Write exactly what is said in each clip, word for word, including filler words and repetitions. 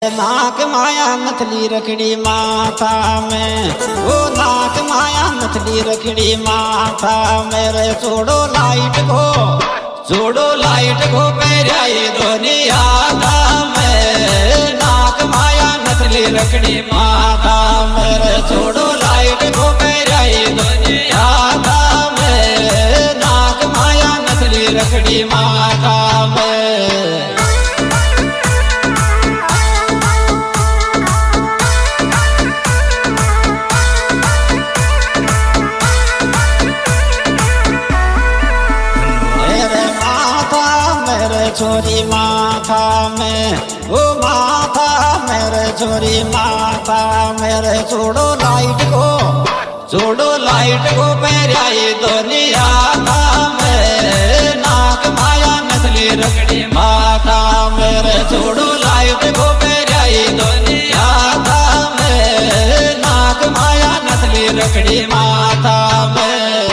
नाक माया नथली रखड़ी माथा में, वो नाक माया नथली रखड़ी माथा मेरे छोड़ो लाइट को, छोड़ो लाइट को पेराई दुनिया में। नाक माया नथली रखड़ी माथा मेरे छोड़ो लाइट को पेराई दुनिया में। नाक माया नथली रखड़ी माथा में। छोरी माथा में, ओ माथा मेरे छोरी माथा मेरे छोड़ो लाइट को, छोड़ो लाइट को पेराई दुनिया में। नाक माया नथली रखड़ी माथा मेरे छोड़ो लाइट को पेराई दुनिया में। नाक माया नथली रखड़ी माथा में।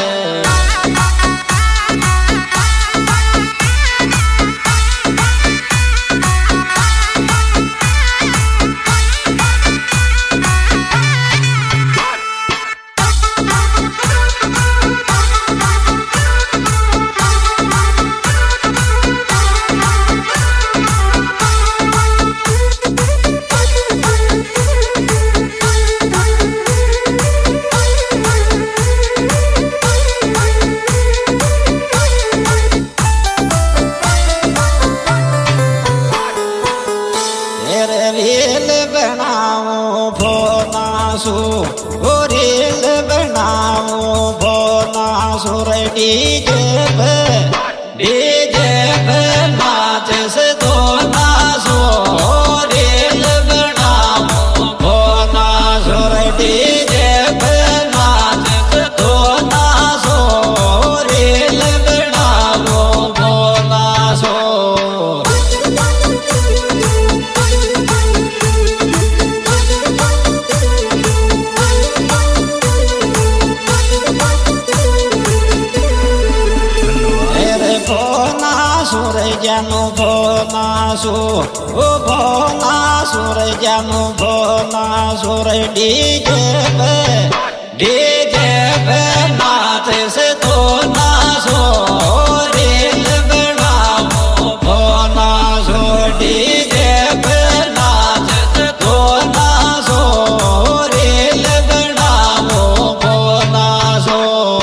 ओ रील बनाओ बोना सुर डीजे पे, डीजे पे नाच से दो नाचो। रील बनाओ बोना सुर डीजे पे नाच से दो नाचो। रील बनाओ बोना सो। जानो भोना सो, ओ भोना सुर जानो भोना सुर डीजे पे, डीजे पे नाच से तो नाचो। रील बनाओ भोना सो डीजे पे नाच से तो नाचो। रील बनाओ भोना सो।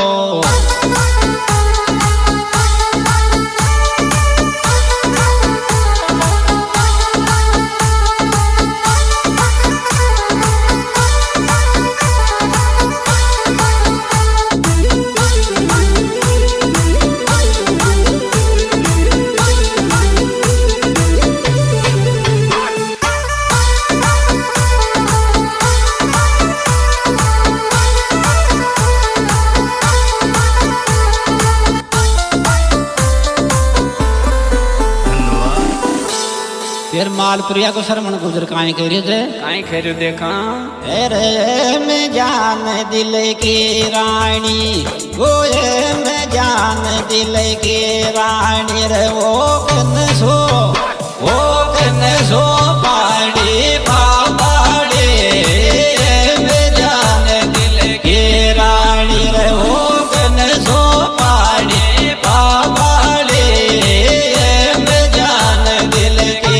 फिर मालपुरिया को सरमण गुजर काई करियो थे, काई करियो देखा। अरे मैं जान दिल की रानी, वो ये मैं जान दिल की रानी रे। वो कन सो, वो कन सो पाड़ी पाड़ी। मैं जान दिल की रानी रे। वो कन सो पाड़ी पाड़ी। मैं जान दिल की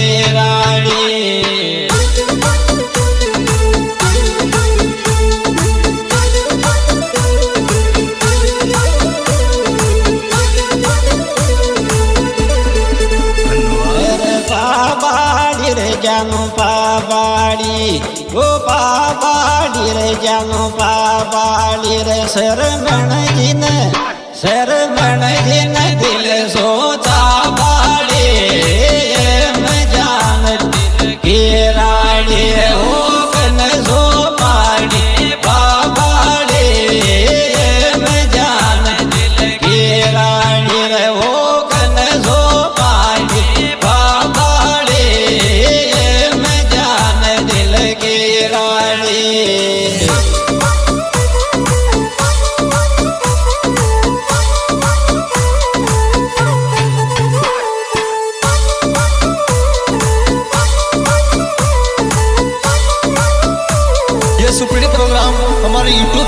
जानो पाबाड़ी, ओ पाबाड़ी रे जानो पाबाड़ी रे। शरमण जी ने, शरमण जी ने दिल सोचा बाड़ी। मैं जान दिल की रानी हो कन सो पाड़ी पाबाड़ी। मैं जान दिल की रानी रे हो कन सो पाड़ी पाबाड़ी। मैं जान दिल की रानी।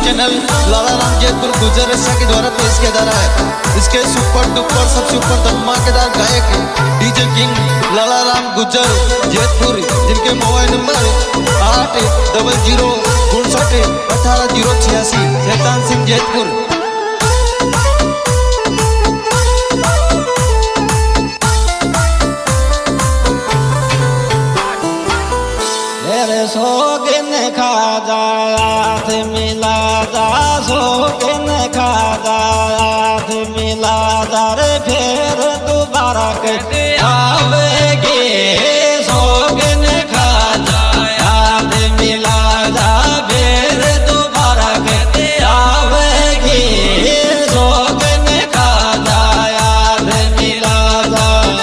चैनल लाला राम जयपुर गुजर के द्वारा पेश किया जा रहा है। इसके सुपर डुपर सबसे ऊपर धमाकेदार गायक डीजे किंग लाला राम गुजर जयपुर, जिनके मोबाइल नंबर आठ डबल जीरो उनसठ अठारह जीरो छियासी। शैतान सिंह जयपुर। सोगिन खाजा हाथ मिला जा, सोगिन खाजा हाथ मिला जा रे, फिर दोबारा कहते आवेगी। सोगिन खाजा हाथ मिला जा, फिर दोबारा कहते आवेगी। सोगिन खाजा हाथ मिला जा।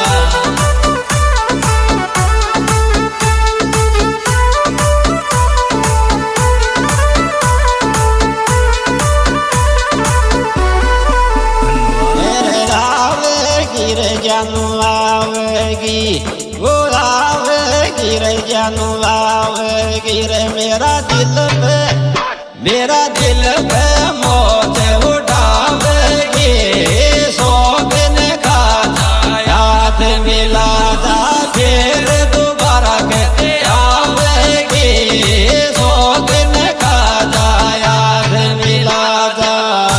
जानू आवेगी वो आवेगी रे, जानू आवेगी रे, मेरा दिल पे मेरा दिल पे मौत उठावेगी। सोगिन खाजा हाथ मिला जा, फिर दोबारा कहते आवेगी। सोगिन खाजा हाथ मिला जा।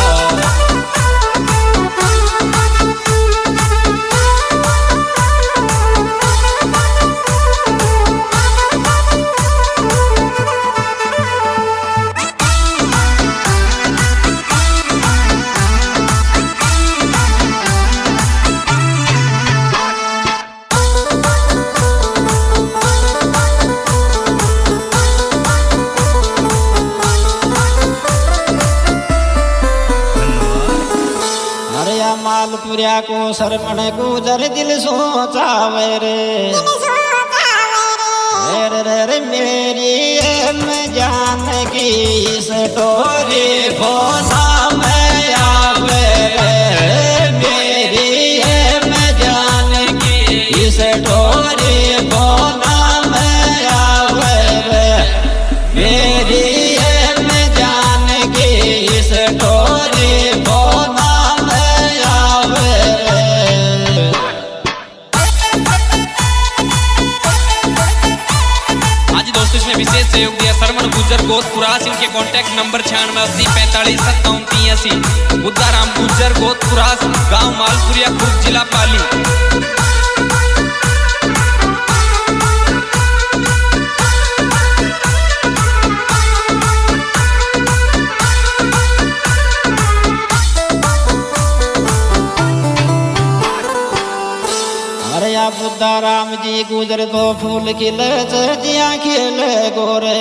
मालपुरिया को शरमण गुजर दिल सोचावे रे, रे रे रे मेरी मैं जान की स्टोरी फोना में आवे रे। मेरी मैं जान की स्टोरी फोना में आवे रे। मेरी मैं जान की स्टोरी फोना विशेष सहयोग दिया सरमण गुजर गोतपुरास। इनके कॉन्टैक्ट नंबर छियानवे अस्सी पैंतालीस सत्तावन तिरासी। बुद्धाराम गुजर गोतपुरास, गांव मालपुरिया, खुर्द, जिला पाली। बुद्धा राम जी गुजर तो फूल खिले जिया खिले गोरे,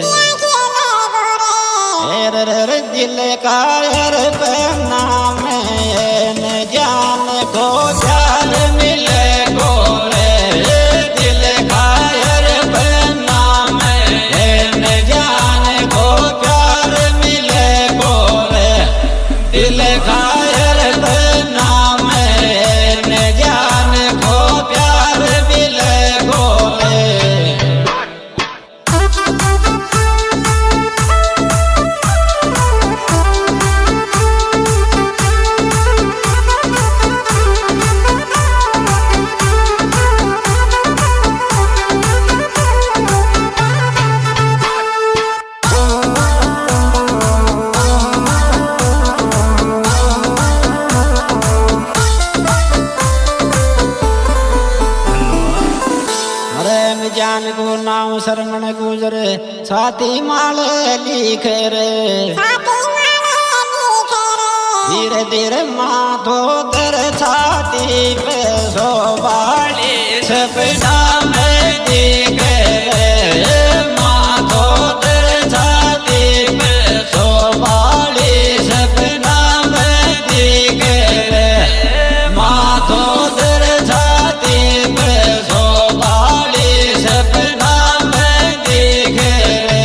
रे दिल का पहना में जान को जान मिले गोरे। दिल का पहना में जान को प्यार मिले गोरे। दिल का पहना में जान को प्यार मिले गोरे। जान को नाम शरमण गुजर छाती माले लिखे रे। धीरे धीरे माथो दर छाती पे सोबाली सपना में दिखे रे। माथो दर छाती पे सोबाली सपना में दिखे रे। माथो दर छाती पे सपना में दिखे रे।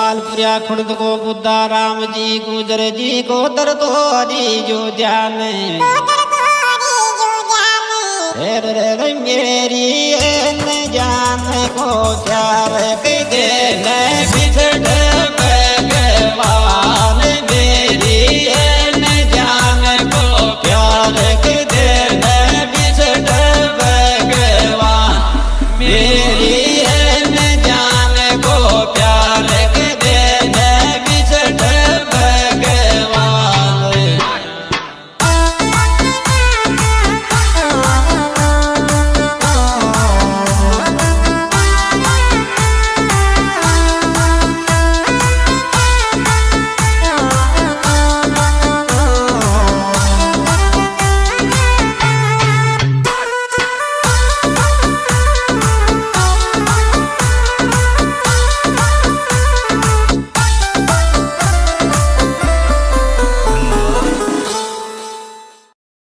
मालपुरिया खुर्द को बुद्धा राम जी गुजर जी को दर तो हरी जो ध्यान रे रे मेरी जान को चार के